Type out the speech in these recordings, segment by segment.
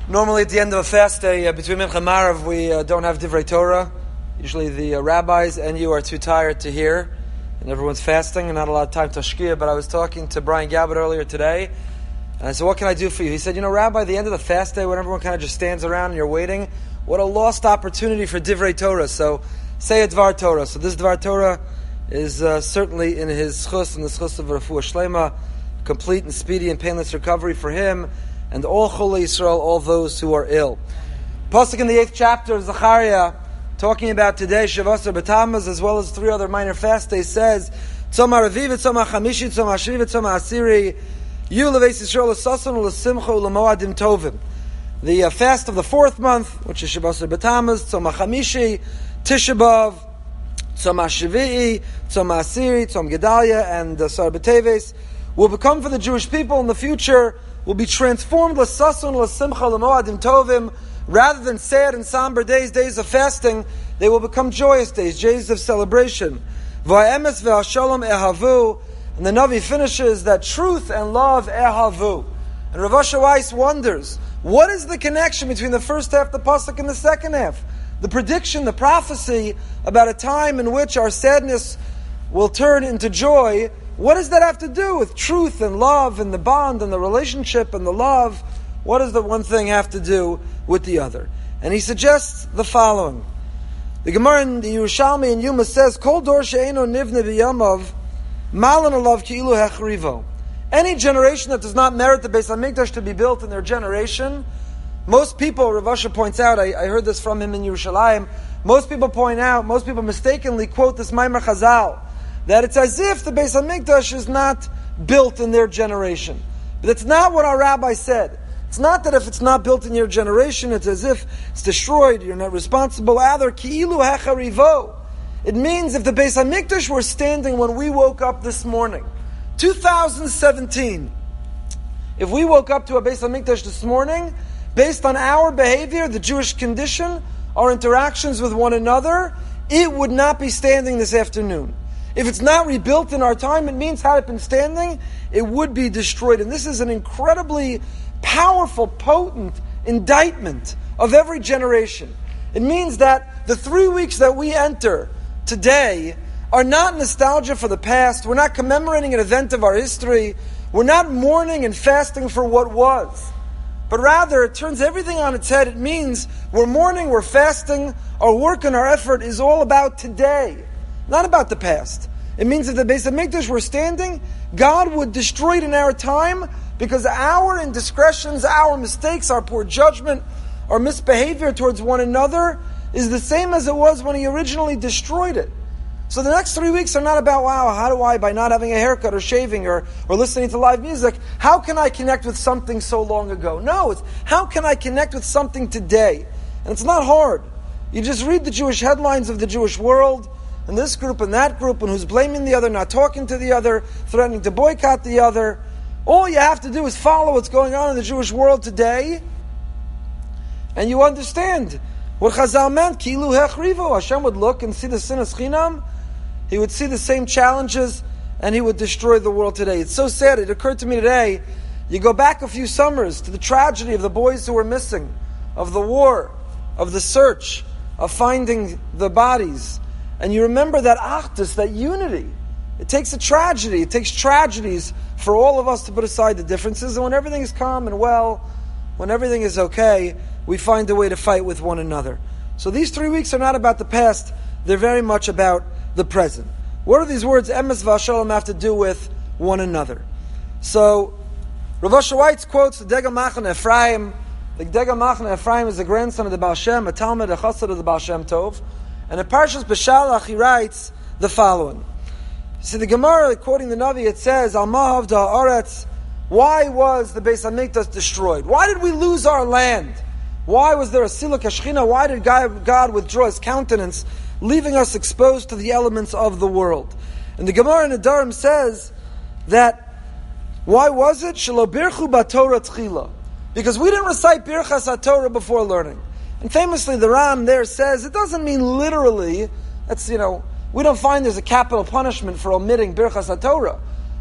Normally at the end of a fast day, between Mincha and Marav, we don't have Divrei Torah. Usually the rabbis and you are too tired to hear, and everyone's fasting and not a lot of time to shkia. But I was talking to Brian Gabbard earlier today, and I said, what can I do for you? He said, Rabbi, at the end of the fast day, when everyone kind of just stands around and you're waiting, what a lost opportunity for Divrei Torah. So say a Dvar Torah. So this Dvar Torah is certainly in his chus, and the chus of Refuah Shlema, complete and speedy and painless recovery for him, and all Cholei Yisrael, all those who are ill. Pasuk in the 8th chapter of Zechariah, talking about today, Shavasar B'Tammuz, as well as 3 other minor fast days, says, Tzom HaRavi, Tzom HaChamishi, Tzom HaShvi, Tzom HaAsiri, Yu Leveis Yisrael L'Sason L'Simcha L'Moadim Tovim. The fast of the 4th month, which is Shavasar B'Tammuz, Tzom HaChamishi, Tisha B'Av, Tzom HaShvi'i, Tzom HaAsiri, Tzom Gedalia, and Sar B'Teves, will become for the Jewish people in the future, will be transformed l'sasun l'simcha l'moadim tovim. Rather than sad and somber days, days of fasting, they will become joyous days, days of celebration. V'ha'emes v'ha'shalom ehavu. And the Navi finishes that truth and love ehavu. And Rav Asher Weiss wonders, what is the connection between the first half of the pasuk and the second half? The prediction, the prophecy about a time in which our sadness will turn into joy. What does that have to do with truth and love and the bond and the relationship and the love? What does the one thing have to do with the other? And he suggests the following. The Gemara in the Yerushalmi in Yuma says, Kol dor she'eino nivne b'yamav, malan alav ki'ilu hechrivo. Any generation that does not merit the Beis HaMikdash to be built in their generation, most people, Rav Asher points out, I heard this from him in Yerushalayim, most people mistakenly quote this Maimer Chazal, that it's as if the Beis HaMikdash is not built in their generation. But it's not what our rabbi said. It's not that if it's not built in your generation, it's as if it's destroyed, you're not responsible. Either, ki'ilu hecharivo. It means if the Beis HaMikdash were standing when we woke up this morning, 2017, if we woke up to a Beis HaMikdash this morning, based on our behavior, the Jewish condition, our interactions with one another, it would not be standing this afternoon. If it's not rebuilt in our time, it means had it been standing, it would be destroyed. And this is an incredibly powerful, potent indictment of every generation. It means that the 3 weeks that we enter today are not nostalgia for the past. We're not commemorating an event of our history. We're not mourning and fasting for what was. But rather, it turns everything on its head. It means we're mourning, we're fasting, our work and our effort is all about today. Not about the past. It means if the Beis HaMikdash were standing, God would destroy it in our time because our indiscretions, our mistakes, our poor judgment, our misbehavior towards one another is the same as it was when He originally destroyed it. So the next 3 weeks are not about, wow, how do I, by not having a haircut or shaving or listening to live music, how can I connect with something so long ago? No, it's how can I connect with something today? And it's not hard. You just read the Jewish headlines of the Jewish world, and this group and that group, and who's blaming the other, not talking to the other, threatening to boycott the other. All you have to do is follow what's going on in the Jewish world today, and you understand what Chazal meant. Ki'ilu hechrivo. Hashem would look and see the sinas chinam. He would see the same challenges, and He would destroy the world today. It's so sad. It occurred to me today, you go back a few summers to the tragedy of the boys who were missing, of the war, of the search, of finding the bodies. And you remember that achdus, that unity. It takes a tragedy. It takes tragedies for all of us to put aside the differences. And when everything is calm and well, when everything is okay, we find a way to fight with one another. So these 3 weeks are not about the past. They're very much about the present. What do these words, emes v'ashalom, have to do with one another? So, Rav Asher Weiss quotes the Degel Machane Ephraim. The Degel Machane Ephraim is the grandson of the Baal Shem, a Talmud, a Chassid of the Baal Shem Tov. And in Parshas Beshalach, he writes the following. See, the Gemara, quoting the Navi, it says, Al Mahav Da'aretz, why was the Beis HaMikdash destroyed? Why did we lose our land? Why was there a Siluk HaShechina? Why did God withdraw His countenance, leaving us exposed to the elements of the world? And the Gemara in Nedarim says that, why was it? Shelo birchu b'Torah tchila. Because we didn't recite Birchas HaTorah before learning. And famously, the Ram there says, it doesn't mean literally, we don't find there's a capital punishment for omitting Birchas HaTorah.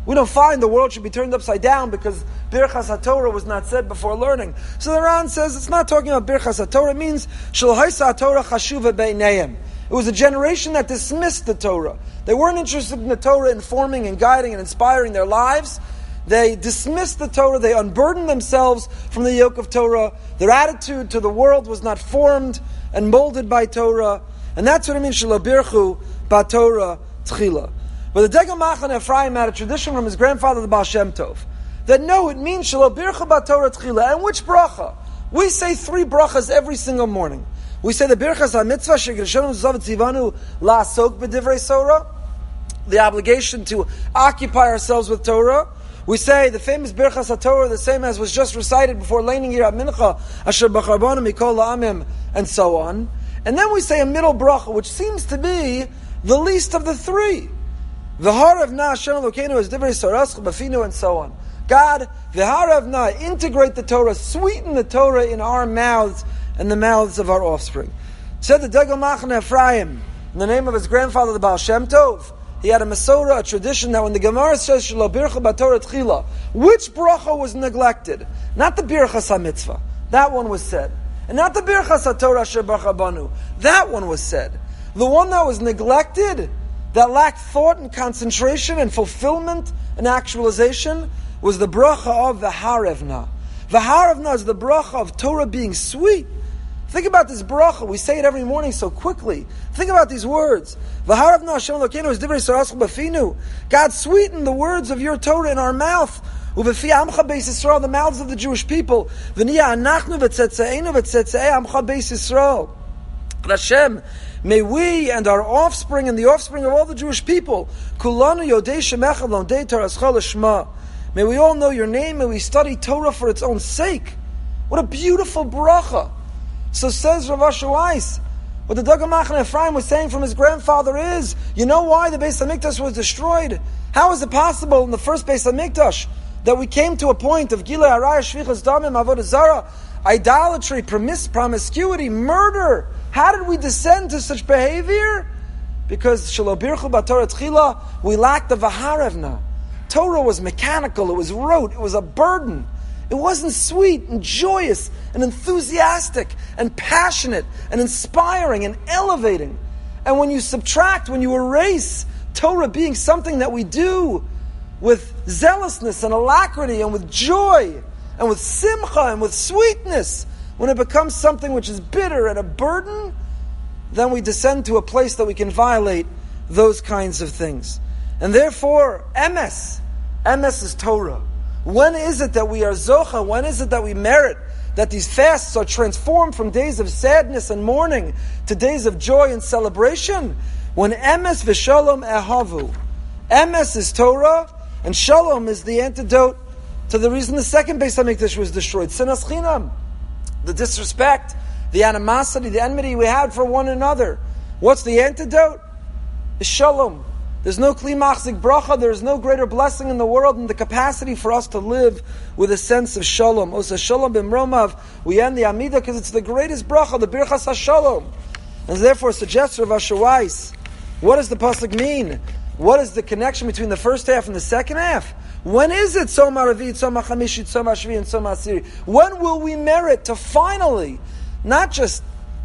We don't find the world should be turned upside down because Birchas HaTorah was not said before learning. So the Ran says it's not talking about Birchas HaTorah. It means Shel Haisa HaTorah Chashuva Beinayim. It was a generation that dismissed the Torah. They weren't interested in the Torah informing and guiding and inspiring their lives. They dismissed the Torah. They unburdened themselves from the yoke of Torah. Their attitude to the world was not formed and molded by Torah. And that's what it means, Shelo Birchu BaTorah Tchila. But the Degel Machaneh Ephraim had a tradition from his grandfather, the Baal Shem Tov, that no, it means Shelo Birchu BaTorah Tchila. And which bracha? We say 3 brachas every single morning. We say the Birchas HaMitzvah Shegrishonu Zav Tzivanu La'asok B'divrei Torah, the obligation to occupy ourselves with Torah. We say the famous Birchas HaTorah, the same as was just recited before Leining Yirat Mincha, Asher B'charbonu Mikol La'amim, and so on. And then we say a middle bracha, which seems to be the least of the 3. V'harav na Hashem Elokeinu is divrei Soraschel B'finu, and so on. God, v'harav na, integrate the Torah, sweeten the Torah in our mouths and the mouths of our offspring. Said the Degel Machaneh Ephraim, in the name of his grandfather, the Baal Shem Tov, he had a Masorah, a tradition that when the Gemara says Shelo Birchu BaTorah Tchila, which bracha was neglected? Not the Birchas HaMitzvah. That one was said. And not the Birchas HaTorah Asher B'charbonu. That one was said. The one that was neglected, that lacked thought and concentration and fulfillment and actualization, was the bracha of the Harevna. The Harevna is the bracha of Torah being sweet. Think about this bracha. We say it every morning so quickly. Think about these words. V'haravna Hashem Elokeinu is divrei Soraschel B'finu. God, sweeten the words of your Torah in our mouth. U'v'fi Amcha Beis Yisrael, the mouths of the Jewish people. V'niya anachnu v'tzetzeinu v'tzetzei Amcha Beis Yisrael. Hashem, may we and our offspring and the offspring of all the Jewish people, kulanu yodei shemecha l'odei Toraschel l'shma. May we all know your name. May we study Torah for its own sake. What a beautiful bracha. So says Rav Asher Weiss, what the Degel Machaneh Ephraim was saying from his grandfather is, you know why the Beis HaMikdash was destroyed? How is it possible in the first Beis HaMikdash that we came to a point of Gilui Arayah, Shvichas Damim, Avodah Zarah, idolatry, promiscuity, murder? How did we descend to such behavior? Because Shelo Birchu BaTorah Tchila, we lacked the V'harevna. Torah was mechanical, it was rote, it was a burden. It wasn't sweet and joyous and enthusiastic and passionate and inspiring and elevating. And when you subtract, when you erase Torah being something that we do with zealousness and alacrity and with joy and with simcha and with sweetness, when it becomes something which is bitter and a burden, then we descend to a place that we can violate those kinds of things. And therefore, emes is Torah. When is it that we are zocha? When is it that we merit that these fasts are transformed from days of sadness and mourning to days of joy and celebration? When emes v'shalom ehavu. Emes is Torah, and shalom is the antidote to the reason the second Beis HaMikdash was destroyed. Sinas chinam, the disrespect, the animosity, the enmity we had for one another. What's the antidote? Is shalom. There's no kli machzik bracha, there is no greater blessing in the world than the capacity for us to live with a sense of shalom. Osa shalom b'mromav, we end the Amidah because it's the greatest bracha, the birchas ha-shalom. And therefore suggests Rav Asher Weiss, what does the pasuk mean? What is the connection between the first half and the second half? When is it Tzom HaRavit, Tzom HaChamishit, Tzom HaShvi, and Tzom HaAsiri? When will we merit to finally, not just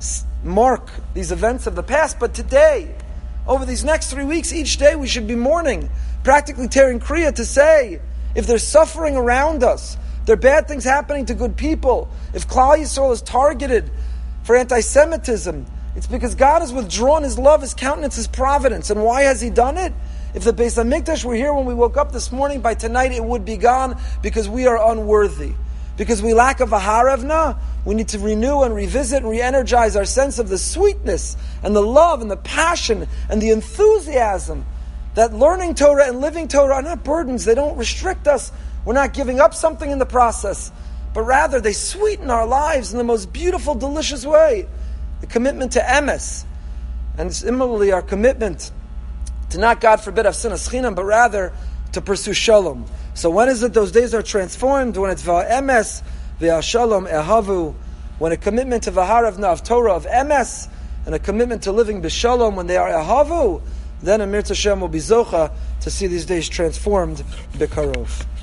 mark these events of the past, but today, over these next 3 weeks, each day we should be mourning, practically tearing kriya to say, if there's suffering around us, there are bad things happening to good people, if Klal Yisrael is targeted for anti-Semitism, it's because God has withdrawn His love, His countenance, His providence. And why has He done it? If the Beis HaMikdash were here when we woke up this morning, by tonight it would be gone because we are unworthy. Because we lack a V'harevna, we need to renew and revisit and re-energize our sense of the sweetness and the love and the passion and the enthusiasm that learning Torah and living Torah are not burdens. They don't restrict us. We're not giving up something in the process, but rather they sweeten our lives in the most beautiful, delicious way. The commitment to emes, and similarly our commitment to not, God forbid, have sinas chinam, but rather to pursue shalom. So when is it those days are transformed? When it's va'emes, v'ashalom ehavu, when a commitment to v'haravna of Torah, of emes, and a commitment to living b'shalom, when they are ehavu, then Amir Tashem will be Zocha to see these days transformed Bekarov.